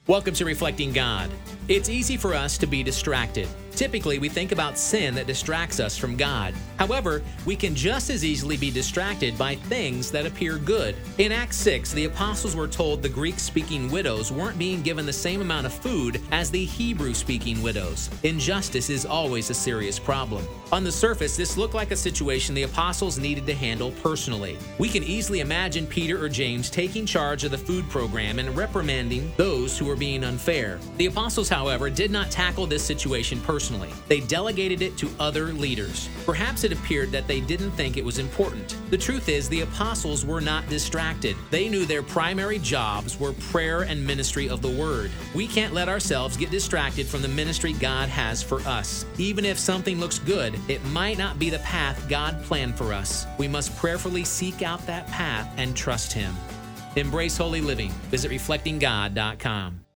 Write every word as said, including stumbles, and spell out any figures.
Welcome to Reflecting God. It's easy for us to be distracted. Typically, we think about sin that distracts us from God. However, we can just as easily be distracted by things that appear good. In Acts six, the apostles were told the Greek-speaking widows weren't being given the same amount of food as the Hebrew-speaking widows. Injustice is always a serious problem. On the surface, this looked like a situation the apostles needed to handle personally. We can easily imagine Peter or James taking charge of the food program and reprimanding those who were being unfair. The apostles, however, did not tackle this situation personally. They delegated it to other leaders. Perhaps it appeared that they didn't think it was important. The truth is, the apostles were not distracted. They knew their primary jobs were prayer and ministry of the word. We can't let ourselves get distracted from the ministry God has for us. Even if something looks good, it might not be the path God planned for us. We must prayerfully seek out that path and trust Him. Embrace holy living. Visit reflecting god dot com.